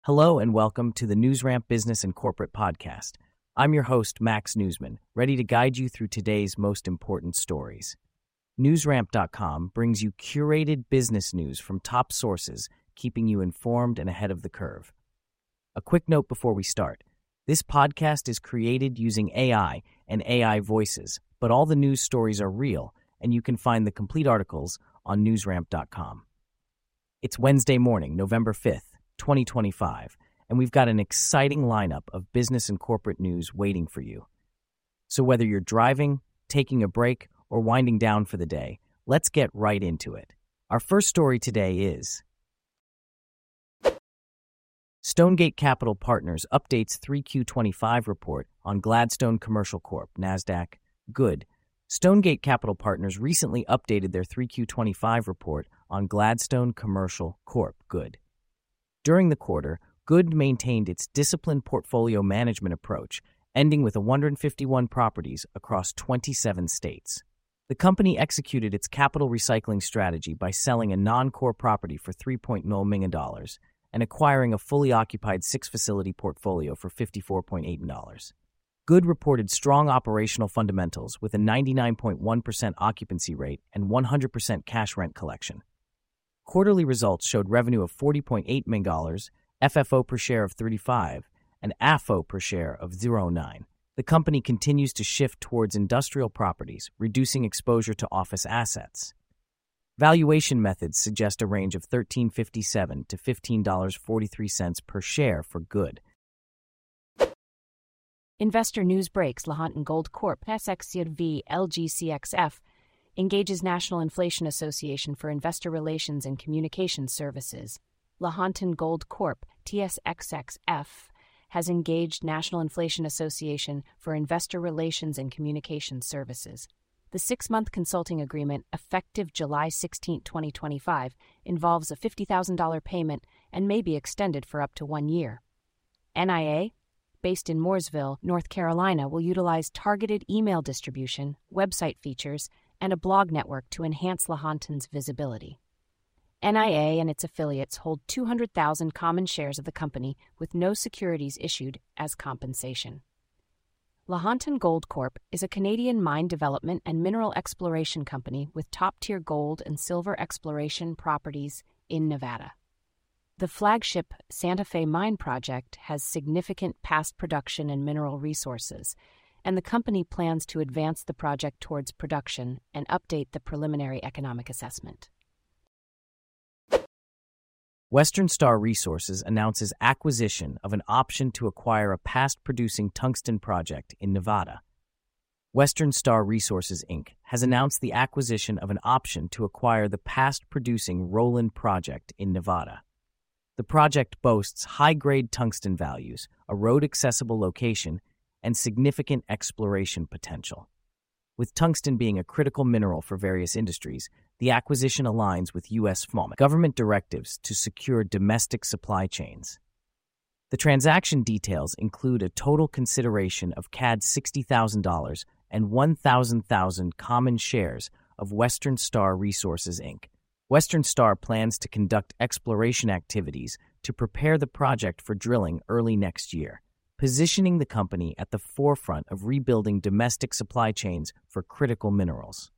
Hello and welcome to the NewsRamp Business and Corporate Podcast. I'm your host, Max Newsman, ready to guide you through today's most important stories. NewsRamp.com brings you curated business news from top sources, keeping you informed and ahead of the curve. A quick note before we start. This podcast is created using AI and AI voices, but all the news stories are real, and you can find the complete articles on NewsRamp.com. It's Wednesday morning, November 5th, 2025, and we've got an exciting lineup of business and corporate news waiting for you. So whether you're driving, taking a break, or winding down for the day, let's get right into it. Our first story today is Stonegate Capital Partners updates 3Q25 report on Gladstone Commercial Corp, NASDAQ, good. Stonegate Capital Partners recently updated their 3Q25 report on Gladstone Commercial Corp, good. During the quarter, Good maintained its disciplined portfolio management approach, ending with 151 properties across 27 states. The company executed its capital recycling strategy by selling a non-core property for $3.0 million and acquiring a fully occupied 6-facility portfolio for $54.8 million. Good reported strong operational fundamentals with a 99.1% occupancy rate and 100% cash rent collection. Quarterly results showed revenue of $40.8 million, FFO per share of 35, and AFFO per share of 0.9. The company continues to shift towards industrial properties, reducing exposure to office assets. Valuation methods suggest a range of $13.57 to $15.43 per share for Good. Investor news breaks. Lahontan Gold Corp. SXCV LGCXF engages National Inflation Association for Investor Relations and Communications Services. Lahontan Gold Corp. TSXXF has engaged National Inflation Association for Investor Relations and Communications Services. The 6-month consulting agreement, effective July 16, 2025, involves a $50,000 payment and may be extended for up to 1 year. NIA, based in Mooresville, North Carolina, will utilize targeted email distribution, website features, and a blog network to enhance Lahontan's visibility. NIA and its affiliates hold 200,000 common shares of the company with no securities issued as compensation. Lahontan Gold Corp. is a Canadian mine development and mineral exploration company with top-tier gold and silver exploration properties in Nevada. The flagship Santa Fe Mine project has significant past production and mineral resources, and the company plans to advance the project towards production and update the preliminary economic assessment. Western Star Resources announces acquisition of an option to acquire a past-producing tungsten project in Nevada. Western Star Resources, Inc. has announced the acquisition of an option to acquire the past-producing Roland project in Nevada. The project boasts high-grade tungsten values, a road-accessible location, and significant exploration potential. With tungsten being a critical mineral for various industries, the acquisition aligns with U.S. government directives to secure domestic supply chains. The transaction details include a total consideration of CAD $60,000 and 1,000 common shares of Western Star Resources, Inc. Western Star plans to conduct exploration activities to prepare the project for drilling early next year, positioning the company at the forefront of rebuilding domestic supply chains for critical minerals.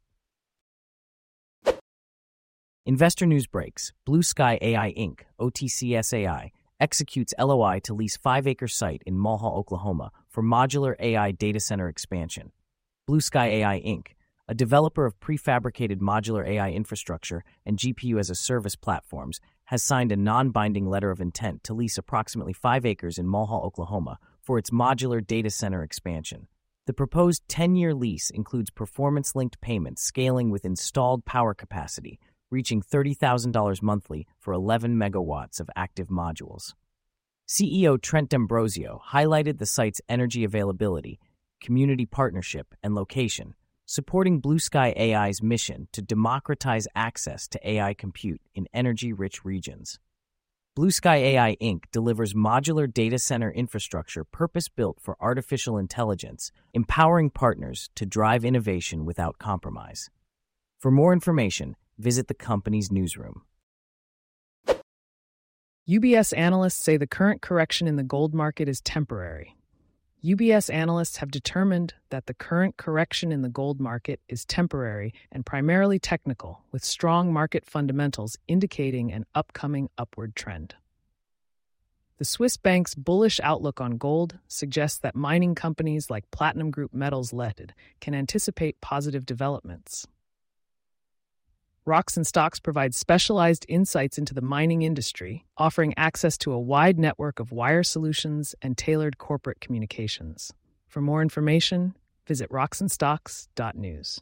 Investor news breaks. Blue Sky AI Inc., OTCSAI, executes LOI to lease 5-acre site in Mulhall, Oklahoma for modular AI data center expansion. Blue Sky AI Inc., a developer of prefabricated modular AI infrastructure and GPU-as-a-service platforms, has signed a non-binding letter of intent to lease approximately 5 acres in Mulhall, Oklahoma for its modular data center expansion. The proposed 10-year lease includes performance-linked payments scaling with installed power capacity, reaching $30,000 monthly for 11 megawatts of active modules. CEO Trent D'Ambrosio highlighted the site's energy availability, community partnership, and location, supporting Blue Sky AI's mission to democratize access to AI compute in energy-rich regions. Blue Sky AI Inc. delivers modular data center infrastructure purpose-built for artificial intelligence, empowering partners to drive innovation without compromise. For more information, visit the company's newsroom. UBS analysts say the current correction in the gold market is temporary. UBS analysts have determined that the current correction in the gold market is temporary and primarily technical, with strong market fundamentals indicating an upcoming upward trend. The Swiss bank's bullish outlook on gold suggests that mining companies like Platinum Group Metals Limited can anticipate positive developments. Rocks and Stocks provides specialized insights into the mining industry, offering access to a wide network of wire solutions and tailored corporate communications. For more information, visit rocksandstocks.news.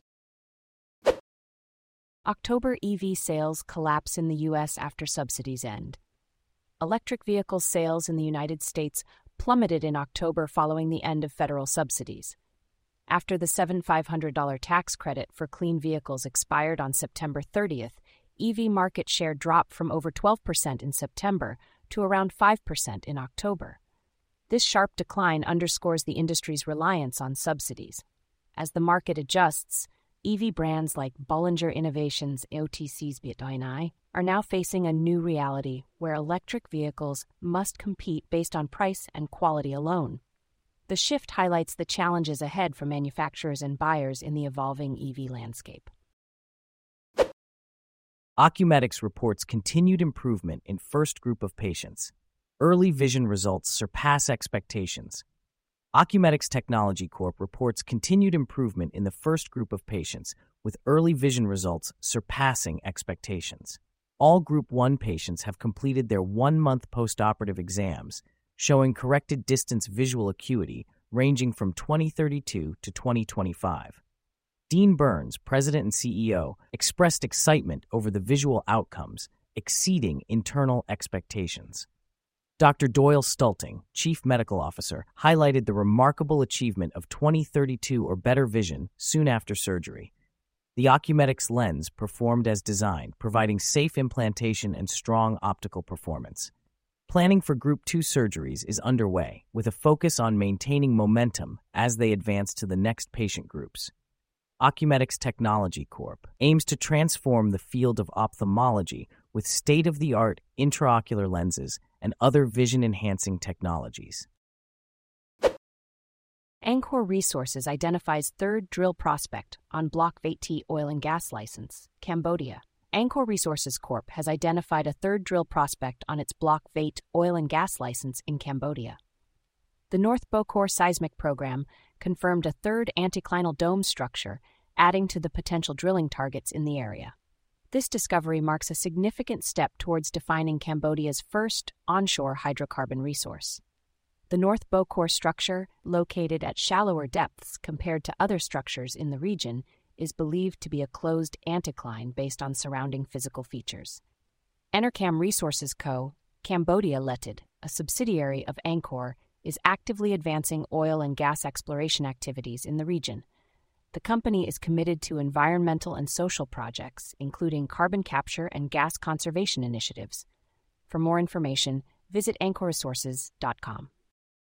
October EV sales collapse in the U.S. after subsidies end. Electric vehicle sales in the United States plummeted in October following the end of federal subsidies. After the $7,500 tax credit for clean vehicles expired on September 30th, EV market share dropped from over 12% in September to around 5% in October. This sharp decline underscores the industry's reliance on subsidies. As the market adjusts, EV brands like Bollinger Innovations OTC's BitDynai are now facing a new reality where electric vehicles must compete based on price and quality alone. The shift highlights the challenges ahead for manufacturers and buyers in the evolving EV landscape. Ocumenix reports continued improvement in first group of patients. Early vision results surpass expectations. Ocumenix Technology Corp reports continued improvement in the first group of patients, with early vision results surpassing expectations. All Group 1 patients have completed their 1-month postoperative exams, showing corrected distance visual acuity ranging from 2032 to 2025. Dean Burns, president and CEO, expressed excitement over the visual outcomes, exceeding internal expectations. Dr. Doyle Stulting, chief medical officer, highlighted the remarkable achievement of 2032 or better vision soon after surgery. The Ocumenix lens performed as designed, providing safe implantation and strong optical performance. Planning for Group 2 surgeries is underway, with a focus on maintaining momentum as they advance to the next patient groups. Ocumenix Technology Corp. aims to transform the field of ophthalmology with state-of-the-art intraocular lenses and other vision-enhancing technologies. Angkor Resources identifies third drill prospect on Block Veit oil and gas license, Cambodia. Angkor Resources Corp. has identified a third drill prospect on its Block Veit oil and gas license in Cambodia. The North Bokor seismic program confirmed a third anticlinal dome structure, adding to the potential drilling targets in the area. This discovery marks a significant step towards defining Cambodia's first onshore hydrocarbon resource. The North Bokor structure, located at shallower depths compared to other structures in the region, is believed to be a closed anticline based on surrounding physical features. Enercam Resources Co., Cambodia Limited, a subsidiary of Angkor, is actively advancing oil and gas exploration activities in the region. The company is committed to environmental and social projects, including carbon capture and gas conservation initiatives. For more information, visit angkorresources.com.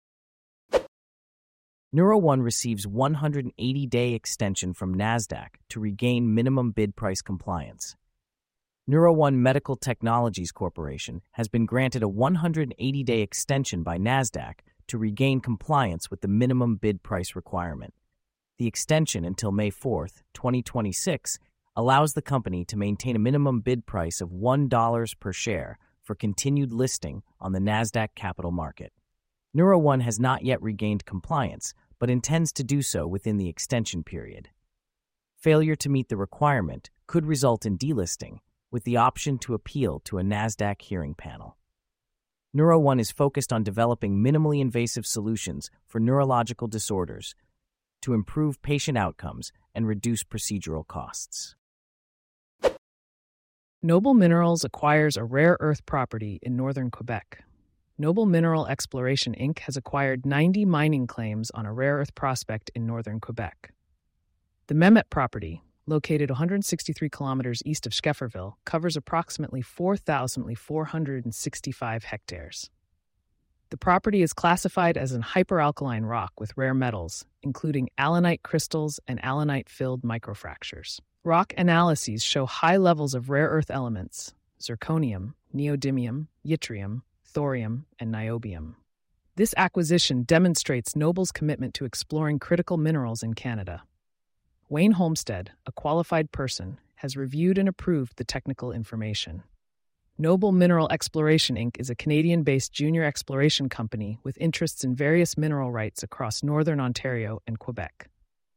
NeuroOne receives 180-day extension from NASDAQ to regain minimum bid price compliance. NeuroOne Medical Technologies Corporation has been granted a 180-day extension by NASDAQ to regain compliance with the minimum bid price requirement. The extension until May 4, 2026, allows the company to maintain a minimum bid price of $1 per share for continued listing on the NASDAQ Capital Market. NeuroOne has not yet regained compliance, but intends to do so within the extension period. Failure to meet the requirement could result in delisting, with the option to appeal to a NASDAQ hearing panel. NeuroOne is focused on developing minimally invasive solutions for neurological disorders to improve patient outcomes and reduce procedural costs. Noble Minerals acquires a rare earth property in northern Quebec. Noble Mineral Exploration Inc. has acquired 90 mining claims on a rare earth prospect in northern Quebec. The Mehmet property, located 163 kilometers east of Schefferville, covers approximately 4,465 hectares. The property is classified as an hyperalkaline rock with rare metals, including allanite crystals and allanite-filled microfractures. Rock analyses show high levels of rare earth elements, zirconium, neodymium, yttrium, thorium, and niobium. This acquisition demonstrates Noble's commitment to exploring critical minerals in Canada. Wayne Homestead, a qualified person, has reviewed and approved the technical information. Noble Mineral Exploration Inc. is a Canadian-based junior exploration company with interests in various mineral rights across northern Ontario and Quebec.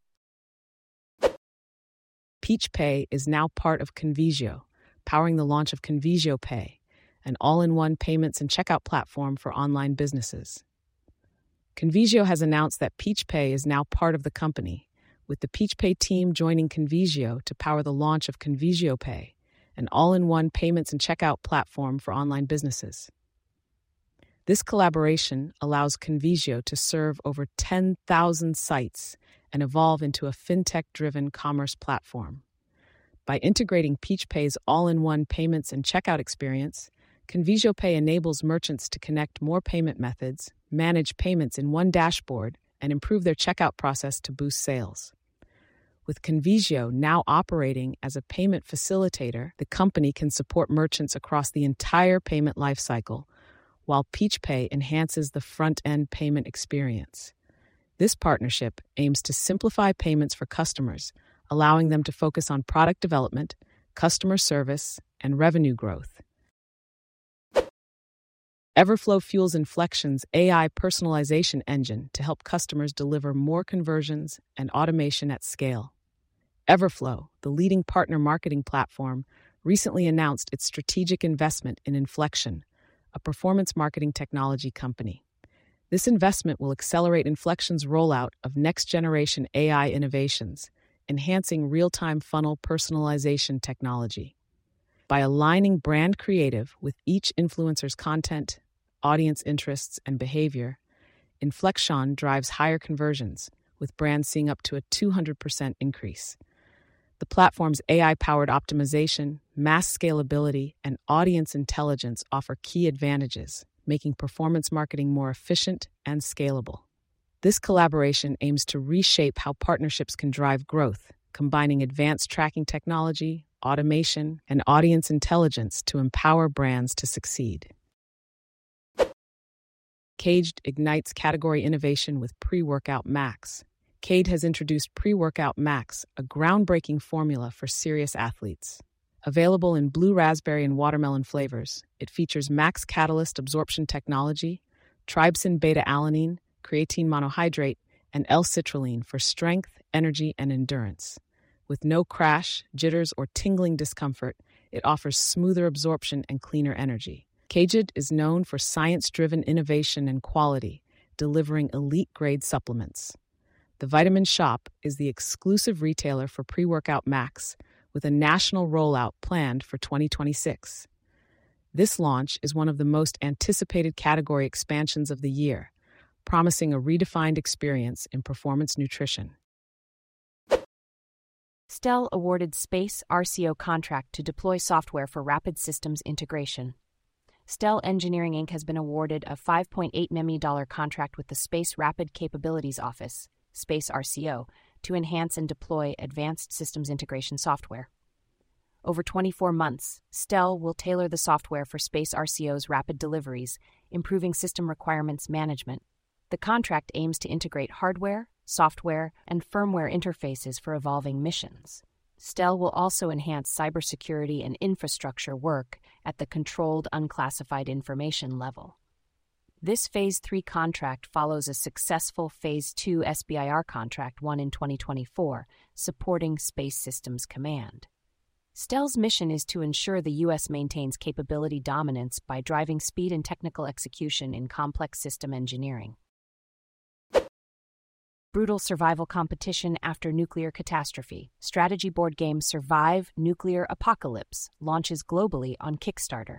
Peach Pay is now part of Convisio, powering the launch of Convisio Pay, an all-in-one payments and checkout platform for online businesses. Convisio has announced that Peach Pay is now part of the company, with the Peach Pay team joining Convisio to power the launch of Convisio Pay, an all-in-one payments and checkout platform for online businesses. This collaboration allows Convisio to serve over 10,000 sites and evolve into a fintech-driven commerce platform. By integrating Peach Pay's all-in-one payments and checkout experience, Convisio Pay enables merchants to connect more payment methods, manage payments in one dashboard, and improve their checkout process to boost sales. With Convisio now operating as a payment facilitator, the company can support merchants across the entire payment lifecycle, while Peach Pay enhances the front-end payment experience. This partnership aims to simplify payments for customers, allowing them to focus on product development, customer service, and revenue growth. Everflow fuels Inflection's AI personalization engine to help customers deliver more conversions and automation at scale. Everflow, the leading partner marketing platform, recently announced its strategic investment in Inflection, a performance marketing technology company. This investment will accelerate Inflection's rollout of next-generation AI innovations, enhancing real-time funnel personalization technology. By aligning brand creative with each influencer's content, audience interests, and behavior, Inflection drives higher conversions, with brands seeing up to a 200% increase. The platform's AI-powered optimization, mass scalability, and audience intelligence offer key advantages, making performance marketing more efficient and scalable. This collaboration aims to reshape how partnerships can drive growth, combining advanced tracking technology, automation, and audience intelligence to empower brands to succeed. Caged ignites category innovation with Pre-Workout Max. Cade has introduced Pre-Workout Max, a groundbreaking formula for serious athletes. Available in blue raspberry and watermelon flavors, it features max catalyst absorption technology, trypsin beta-alanine, creatine monohydrate, and L-citrulline for strength, energy, and endurance. With no crash, jitters, or tingling discomfort, it offers smoother absorption and cleaner energy. Caged is known for science-driven innovation and quality, delivering elite-grade supplements. The Vitamin Shop is the exclusive retailer for Pre-Workout Max, with a national rollout planned for 2026. This launch is one of the most anticipated category expansions of the year, promising a redefined experience in performance nutrition. Stell awarded Space RCO contract to deploy software for rapid systems integration. Stell Engineering Inc. has been awarded a $5.8 million contract with the Space Rapid Capabilities Office, Space RCO, to enhance and deploy advanced systems integration software. Over 24 months, Stell will tailor the software for Space RCO's rapid deliveries, improving system requirements management. The contract aims to integrate hardware, software, and firmware interfaces for evolving missions. Stell will also enhance cybersecurity and infrastructure work at the controlled unclassified information level. This Phase 3 contract follows a successful Phase 2 SBIR contract won in 2024, supporting Space Systems Command. Stell's mission is to ensure the U.S. maintains capability dominance by driving speed and technical execution in complex system engineering. Brutal survival competition after nuclear catastrophe. Strategy board game Survive Nuclear Apocalypse launches globally on Kickstarter.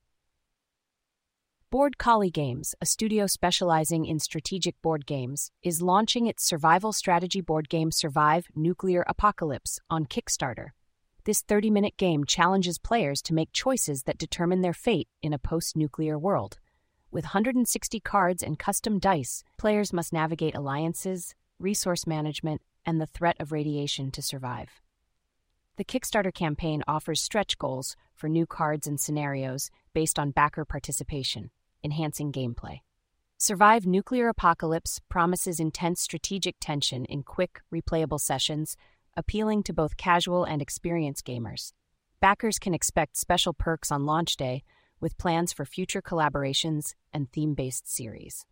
Board Collie Games, a studio specializing in strategic board games, is launching its survival strategy board game Survive Nuclear Apocalypse on Kickstarter. This 30-minute game challenges players to make choices that determine their fate in a post-nuclear world. With 160 cards and custom dice, players must navigate alliances, resource management, and the threat of radiation to survive. The Kickstarter campaign offers stretch goals for new cards and scenarios based on backer participation, enhancing gameplay. Survive Nuclear Apocalypse promises intense strategic tension in quick, replayable sessions, appealing to both casual and experienced gamers. Backers can expect special perks on launch day, with plans for future collaborations and theme-based series.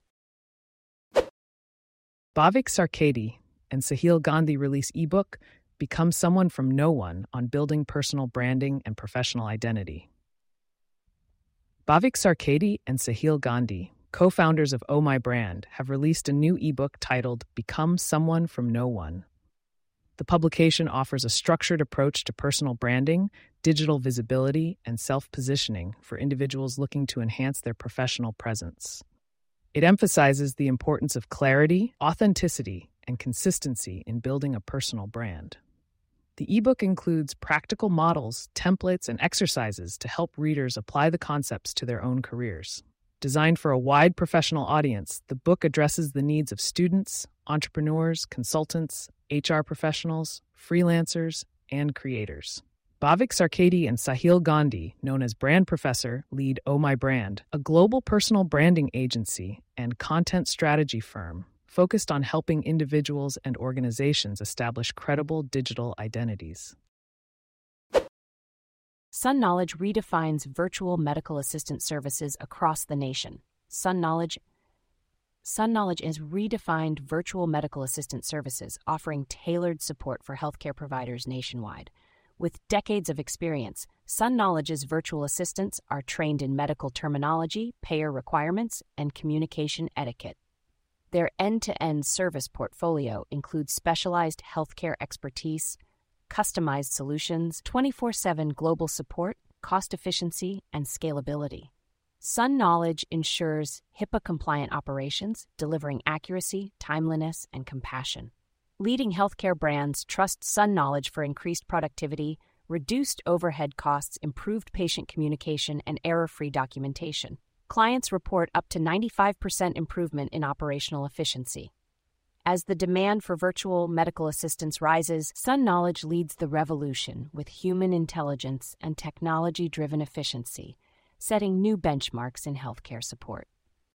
Bhavik Sarkady and Sahil Gandhi release ebook Become Someone from No One on building personal branding and professional identity. Bhavik Sarkady and Sahil Gandhi, co-founders of Oh My Brand, have released a new ebook titled Become Someone from No One. The publication offers a structured approach to personal branding, digital visibility, and self-positioning for individuals looking to enhance their professional presence. It emphasizes the importance of clarity, authenticity, and consistency in building a personal brand. The ebook includes practical models, templates, and exercises to help readers apply the concepts to their own careers. Designed for a wide professional audience, the book addresses the needs of students, entrepreneurs, consultants, HR professionals, freelancers, and creators. Bhavik Sarkady and Sahil Gandhi, known as Brand Professor, lead Oh My Brand, a global personal branding agency and content strategy firm focused on helping individuals and organizations establish credible digital identities. Sun Knowledge redefines virtual medical assistant services across the nation. Sun Knowledge has redefined virtual medical assistant services, offering tailored support for healthcare providers nationwide. With decades of experience, Sun Knowledge's virtual assistants are trained in medical terminology, payer requirements, and communication etiquette. Their end-to-end service portfolio includes specialized healthcare expertise, customized solutions, 24/7 global support, cost efficiency, and scalability. Sun Knowledge ensures HIPAA-compliant operations, delivering accuracy, timeliness, and compassion. Leading healthcare brands trust Sun Knowledge for increased productivity, reduced overhead costs, improved patient communication, and error-free documentation. Clients report up to 95% improvement in operational efficiency. As the demand for virtual medical assistance rises, Sun Knowledge leads the revolution with human intelligence and technology-driven efficiency, setting new benchmarks in healthcare support.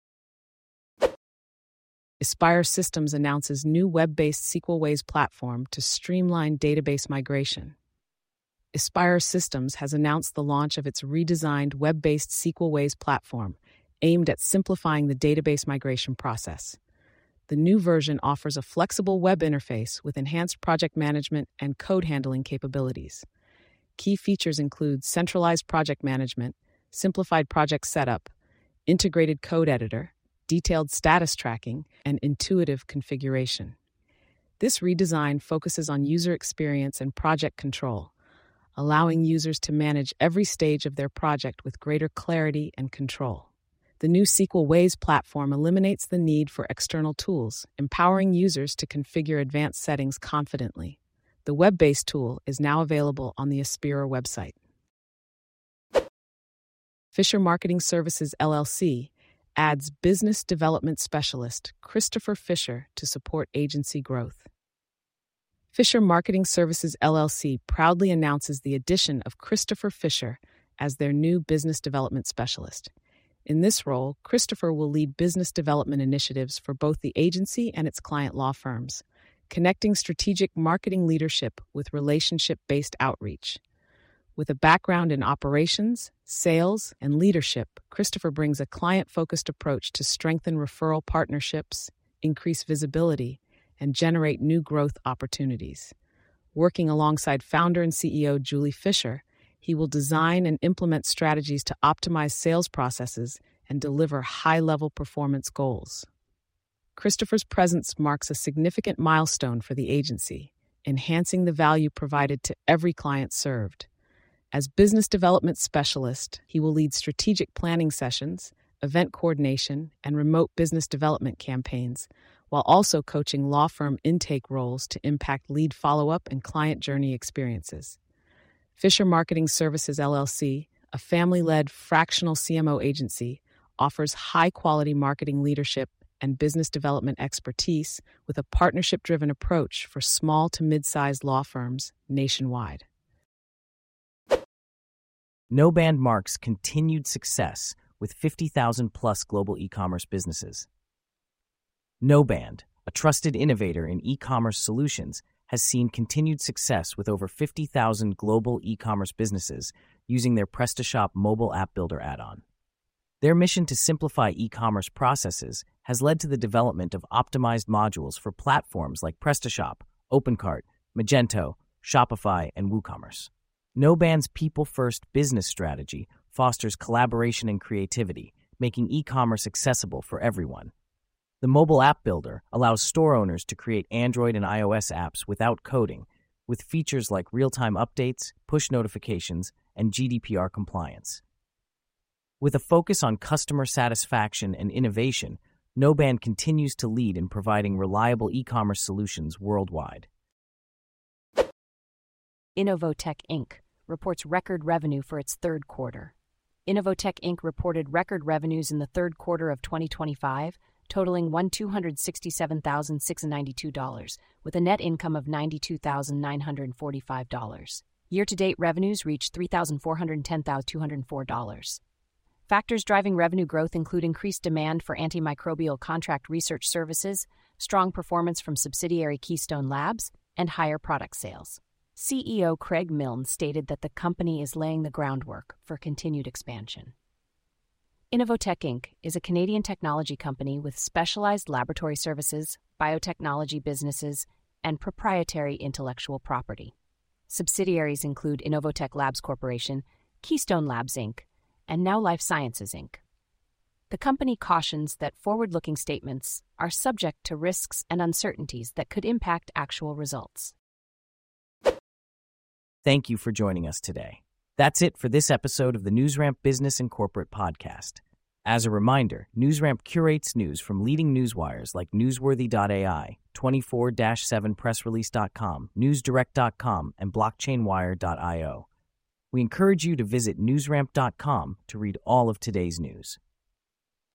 Aspire Systems announces new web-based SQLways platform to streamline database migration. Aspire Systems has announced the launch of its redesigned web-based SQLways platform, aimed at simplifying the database migration process. The new version offers a flexible web interface with enhanced project management and code handling capabilities. Key features include centralized project management, simplified project setup, integrated code editor, detailed status tracking, and intuitive configuration. This redesign focuses on user experience and project control, allowing users to manage every stage of their project with greater clarity and control. The new SQLways platform eliminates the need for external tools, empowering users to configure advanced settings confidently. The web-based tool is now available on the Aspire website. Fisher Marketing Services LLC adds business development specialist Christopher Fisher to support agency growth. Fisher Marketing Services LLC proudly announces the addition of Christopher Fisher as their new business development specialist. In this role, Christopher will lead business development initiatives for both the agency and its client law firms, connecting strategic marketing leadership with relationship-based outreach. With a background in operations, sales, and leadership, Christopher brings a client-focused approach to strengthen referral partnerships, increase visibility, and generate new growth opportunities. Working alongside founder and CEO Julie Fisher, he will design and implement strategies to optimize sales processes and deliver high-level performance goals. Christopher's presence marks a significant milestone for the agency, enhancing the value provided to every client served. As business development specialist, he will lead strategic planning sessions, event coordination, and remote business development campaigns, while also coaching law firm intake roles to impact lead follow-up and client journey experiences. Fisher Marketing Services LLC, a family-led fractional CMO agency, offers high-quality marketing leadership and business development expertise with a partnership-driven approach for small to mid-sized law firms nationwide. NoBand marks continued success with 50,000 plus global e-commerce businesses. NoBand, a trusted innovator in e-commerce solutions, has seen continued success with over 50,000 global e-commerce businesses using their PrestaShop mobile app builder add-on. Their mission to simplify e-commerce processes has led to the development of optimized modules for platforms like PrestaShop, OpenCart, Magento, Shopify, and WooCommerce. NoBand's people-first business strategy fosters collaboration and creativity, making e-commerce accessible for everyone. The mobile app builder allows store owners to create Android and iOS apps without coding, with features like real-time updates, push notifications, and GDPR compliance. With a focus on customer satisfaction and innovation, NoBand continues to lead in providing reliable e-commerce solutions worldwide. Innovotech Inc. reports record revenue for its third quarter. Innovotech Inc. reported record revenues in the third quarter of 2025, totaling $1,267,692, with a net income of $92,945. Year-to-date revenues reached $3,410,204. Factors driving revenue growth include increased demand for antimicrobial contract research services, strong performance from subsidiary Keystone Labs, and higher product sales. CEO Craig Milne stated that the company is laying the groundwork for continued expansion. Innovotech Inc. is a Canadian technology company with specialized laboratory services, biotechnology businesses, and proprietary intellectual property. Subsidiaries include Innovotech Labs Corporation, Keystone Labs Inc., and Now Life Sciences Inc. The company cautions that forward-looking statements are subject to risks and uncertainties that could impact actual results. Thank you for joining us today. That's it for this episode of the NewsRamp Business and Corporate Podcast. As a reminder, NewsRamp curates news from leading newswires like Newsworthy.ai, 24/7pressrelease.com, NewsDirect.com, and BlockchainWire.io. We encourage you to visit newsramp.com to read all of today's news.